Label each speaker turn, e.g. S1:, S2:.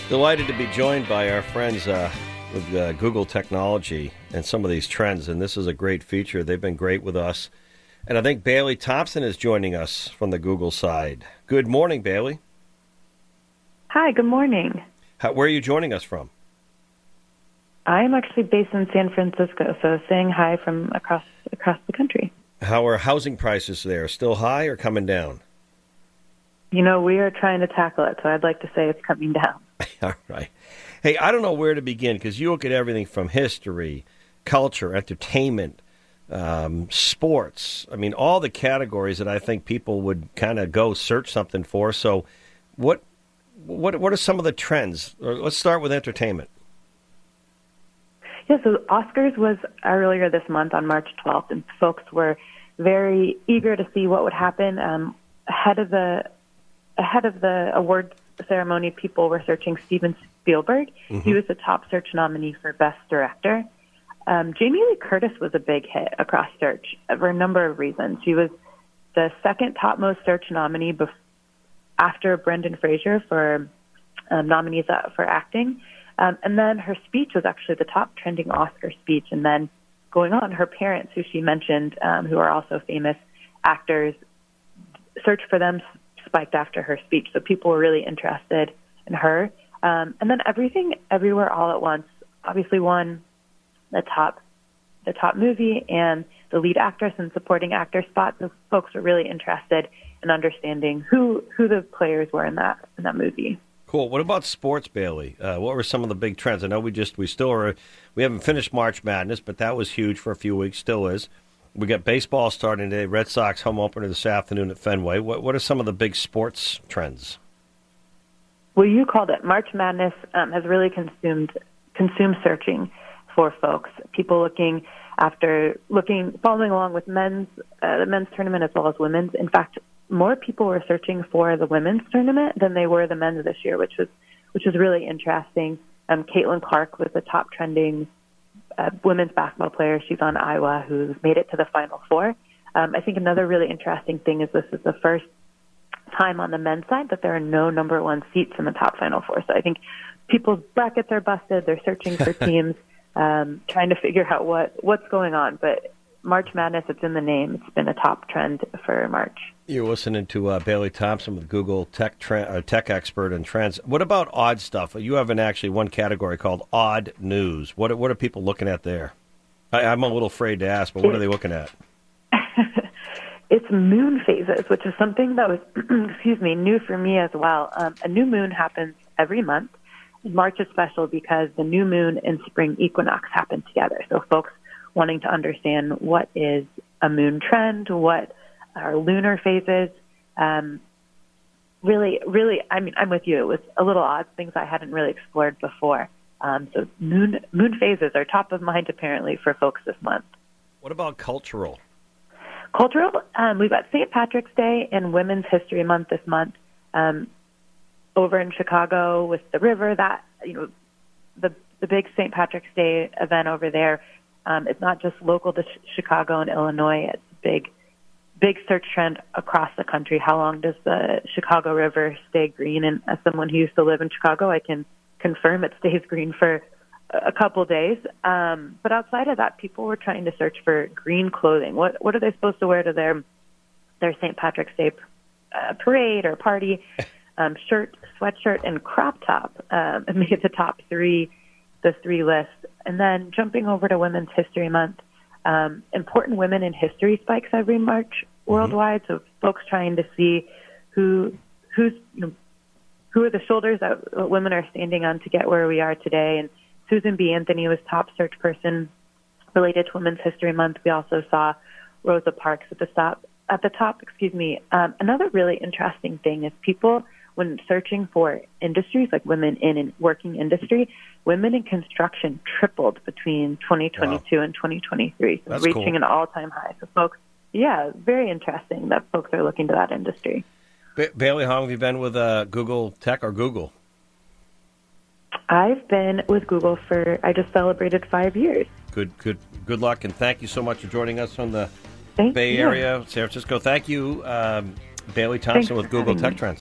S1: Delighted to be joined by our friends with Google Technology and some of these trends, and this is a great feature. They've been great with us. And I think Bailey Thompson is joining us from the Google side. Good morning, Bailey.
S2: Hi, good morning.
S1: Where are you joining us from?
S2: I'm actually based in San Francisco, so saying hi from across the country.
S1: How are housing prices there? Still high or coming down?
S2: You know, we are trying to tackle it, so I'd like to say it's coming down.
S1: All right. Hey, I don't know where to begin because you look at everything from history, culture, entertainment, sports. I mean, all the categories that I think people would kind of go search something for. So what are some of the trends? Or let's start with entertainment.
S2: Yeah, so Oscars was earlier this month on March 12th, and folks were very eager to see what would happen. Ahead of the awards ceremony, people were searching Steven Spielberg. Mm-hmm. He was the top search nominee for Best Director. Jamie Lee Curtis was a big hit across search for a number of reasons. She was the second top most search nominee after Brendan Fraser for nominees for acting. And then her speech was actually the top trending Oscar speech. And then going on, her parents, who she mentioned, who are also famous actors, search for them spiked after her speech. So people were really interested in her. And then Everything, Everywhere, All at Once obviously won the top movie and the lead actress and supporting actor spot. So folks were really interested in understanding who the players were in that movie.
S1: Cool. What about sports, Bailey? What were some of the big trends? I know we haven't finished March Madness, but that was huge for a few weeks, still is. We got baseball starting today, Red Sox home opener this afternoon at Fenway. What are some of the big sports trends?
S2: Well, you called it. March Madness has really consumed searching for folks. People following along with the men's tournament as well as women's. In fact, more people were searching for the women's tournament than they were the men's this year, which was really interesting. Caitlin Clark was the top trending women's basketball player. She's on Iowa, who's made it to the Final Four. I think another really interesting thing is this is the first time on the men's side that there are no number one seats in the top Final Four. So I think people's brackets are busted. They're searching for teams, trying to figure out what's going on. But March Madness, it's in the name. It's been a top trend for March. You're
S1: listening to Bailey Thompson with Google tech expert and trends. What about odd stuff? You have actually one category called odd news. What are people looking at there? I'm a little afraid to ask, but what are they looking at?
S2: It's moon phases, which is something that was, new for me as well. A new moon happens every month. March is special because the new moon and spring equinox happen together. So folks wanting to understand what is a moon trend, what are lunar phases. Really, I mean, I'm with you. It was a little odd, things I hadn't really explored before. So moon phases are top of mind, apparently, for folks this month.
S1: What about cultural?
S2: Cultural, we've got St. Patrick's Day and Women's History Month this month. Over in Chicago with the river, the big St. Patrick's Day event over there, it's not just local to Chicago and Illinois. It's big search trend across the country. How long does the Chicago River stay green? And as someone who used to live in Chicago, I can confirm it stays green for a couple days. But outside of that, people were trying to search for green clothing. What are they supposed to wear to their St. Patrick's Day parade or party? Shirt, sweatshirt, and crop top made the three lists. And then jumping over to Women's History Month, important women in history spikes every March worldwide. So folks trying to see who are the shoulders that women are standing on to get where we are today. And Susan B. Anthony was top search person related to Women's History Month. We also saw Rosa Parks at the top. Another really interesting thing is people, when searching for industries like women in working industry, women in construction tripled between 2022 and 2023, so reaching an all-time high. So folks, very interesting that folks are looking to that industry.
S1: Bailey, how long have you been with Google Tech or Google?
S2: I've been with Google I just celebrated 5 years.
S1: Good luck, and thank you so much for joining us from the Bay Area, San Francisco. Thank you, Bailey Thompson with Google Tech Trends.